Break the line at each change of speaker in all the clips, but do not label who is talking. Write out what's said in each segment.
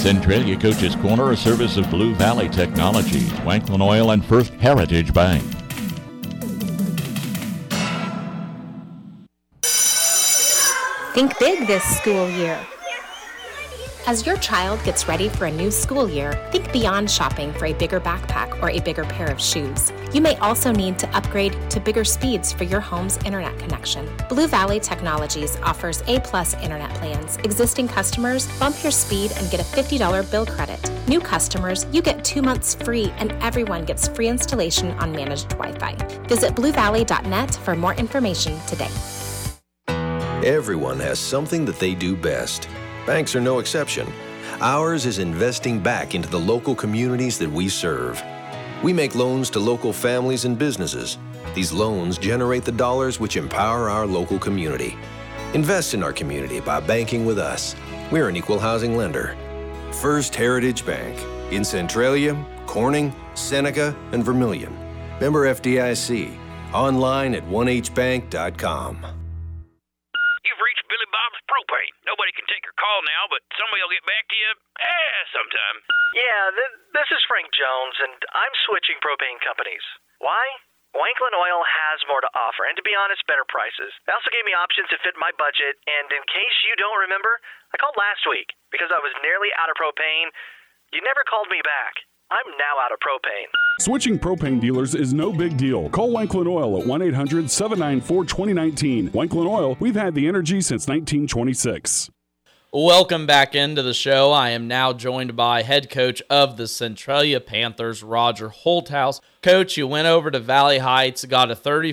Centralia Coach's Corner, a service of Blue Valley Technologies, Wanklin Oil, and First Heritage Bank.
Think big this school year. As your child gets ready for a new school year, think beyond shopping for a bigger backpack or a bigger pair of shoes. You may also need to upgrade to bigger speeds for your home's internet connection. Blue Valley Technologies offers A-plus internet plans. Existing customers, bump your speed and get a $50 bill credit. New customers, you get 2 months free and everyone gets free installation on managed Wi-Fi. Visit bluevalley.net for more information today.
Everyone has something that they do best. Banks are no exception. Ours is investing back into the local communities that we serve. We make loans to local families and businesses. These loans generate the dollars which empower our local community. Invest in our community by banking with us. We're an equal housing lender. First Heritage Bank in Centralia, Corning, Seneca, and Vermilion. Member FDIC. Online at 1hbank.com.
Propane. Nobody can take your call now, but somebody will get back to you sometime.
Yeah, this is Frank Jones, and I'm switching propane companies. Why? Wanklin Oil has more to offer, and to be honest, better prices. They also gave me options that fit my budget, and in case you don't remember, I called last week because I was nearly out of propane. You never called me back. I'm now out of propane.
Switching propane dealers is no big deal. Call Wanklin Oil at 1-800-794-2019. Wanklin Oil, we've had the energy since 1926.
Welcome back into the show. I am now joined by head coach of the Centralia Panthers, Roger Holthouse. Coach, you went over to Valley Heights, got a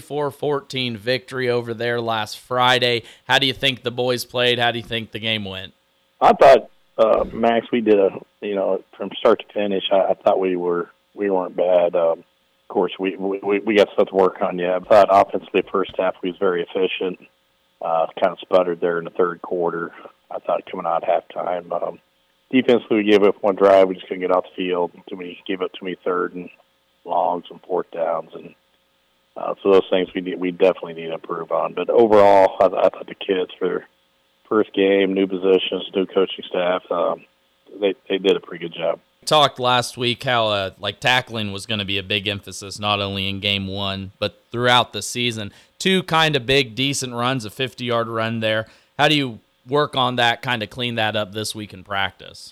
34-14 victory over there last Friday. How do you think the boys played? How do you think the game went?
I thought, Max, we did from start to finish. I thought we weren't bad. Of course, we got stuff to work on yet. I thought offensively, first half we was very efficient. Kind of sputtered there in the third quarter. I thought coming out halftime. Defensively, we gave up one drive. We just couldn't get off the field. We gave up too many third and longs and fourth downs, and so those things we definitely need to improve on. But overall, I thought the kids for first game, new positions, new coaching staff, they did a pretty good job.
Talked last week how tackling was going to be a big emphasis, not only in game one, but throughout the season. Two kind of big, decent runs, a 50-yard run there. How do you work on that, kind of clean that up this week in practice?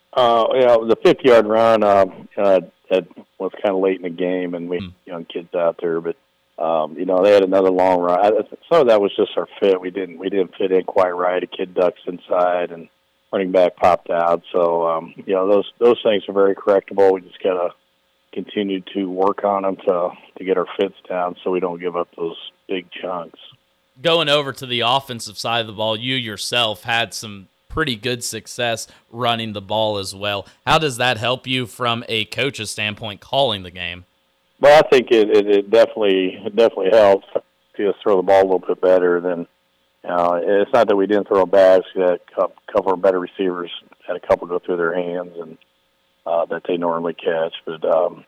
The 50-yard run that was kind of late in the game, and we young kids out there, but they had another long run. Some of that was just our fit. We didn't fit in quite right. A kid ducks inside, and running back popped out. So those things are very correctable. We just gotta continue to work on them to get our fits down, so we don't give up those big chunks.
Going over to the offensive side of the ball, you yourself had some pretty good success running the ball as well. How does that help you from a coach's standpoint calling the game?
Well, I think it definitely helps to us throw the ball a little bit better than, it's not that we didn't throw bad. We had a couple of better receivers, had a couple go through their hands and that they normally catch. But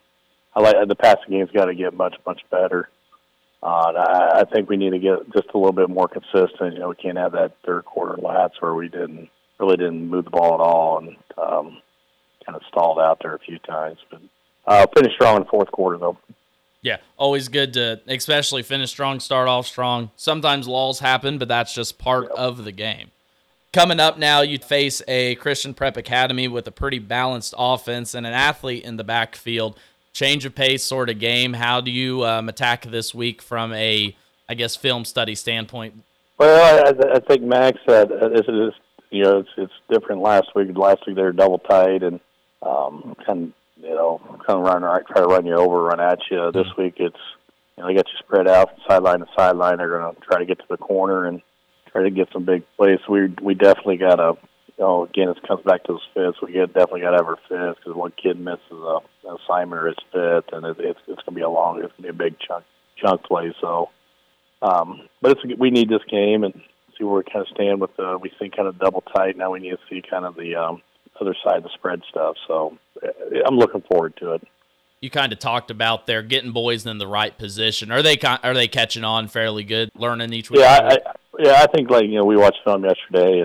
I like the passing game's got to get much better. I think we need to get just a little bit more consistent. We can't have that third quarter lapse where we really didn't move the ball at all and kind of stalled out there a few times. But finished strong in the fourth quarter, though.
Yeah, always good to especially finish strong, start off strong. Sometimes lulls happen, but that's just part of the game. Coming up now, you face a Christian Prep Academy with a pretty balanced offense and an athlete in the backfield. Change of pace sort of game. How do you attack this week from a, film study standpoint?
Well, I think Max said it's different last week. Last week they were double tight and kind of try to run you over, run at you. This week it's they got you spread out sideline to sideline. They're going to try to get to the corner and try to get some big plays. We definitely got to. Again, it comes back to those fits. We definitely got to have our fits because one kid misses an assignment or his fit, and it's going to be a big chunk play. So, but we need this game and see where we kind of stand with we think kind of double tight. Now we need to see kind of the other side of the spread stuff. So, I'm looking forward to it.
You kind of talked about they're getting boys in the right position. Are they catching on fairly good, learning each week?
Yeah, I think we watched film yesterday and.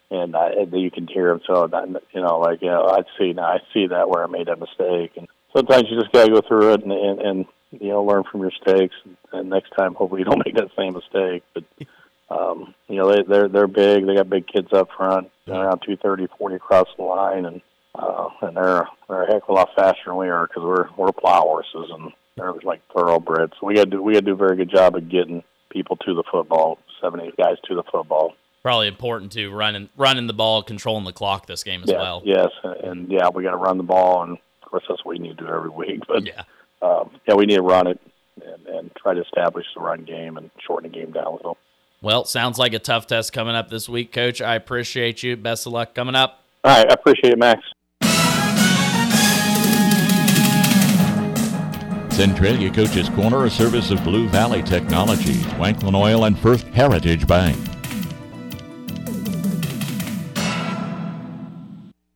and you can hear them. So, I see that where I made that mistake. And sometimes you just got to go through it and learn from your mistakes. And next time, hopefully, you don't make that same mistake. But they're big. They got big kids up front, around 230, 40 across the line, and they're a heck of a lot faster than we are because we're plow horses and they're like thoroughbreds. So we got to do a very good job of getting people to the football, 7, 8 guys to the football.
Probably important to running the ball, controlling the clock this game as well.
Yes, and we got to run the ball, and of course that's what we need to do every week. But we need to run it and try to establish the run game and shorten the game down a little.
Well, sounds like a tough test coming up this week, Coach. I appreciate you. Best of luck coming up.
All right, I appreciate it, Max.
Centralia Coach's Corner, a service of Blue Valley Technologies, Wanklyn Oil, and First Heritage Bank.